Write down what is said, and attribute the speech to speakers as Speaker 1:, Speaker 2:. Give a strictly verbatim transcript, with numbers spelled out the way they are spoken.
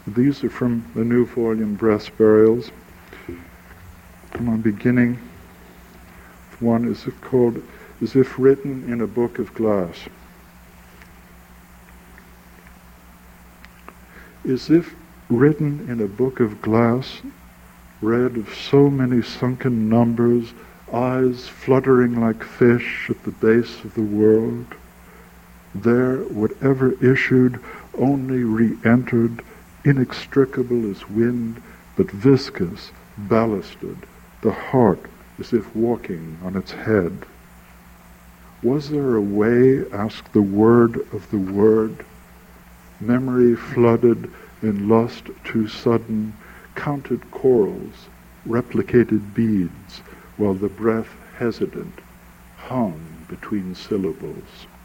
Speaker 1: These are from the new volume, Breath Burials. I'm beginning. One is called As If Written in a Book of Glass. As if written in a book of glass, read of so many sunken numbers, eyes fluttering like fish at the base of the world, there whatever issued only re-entered, inextricable as wind, but viscous, ballasted, the heart as if walking on its head. Was there a way, asked the word of the word? Memory flooded in lust too sudden, counted corals, replicated beads, while the breath hesitant hung between syllables.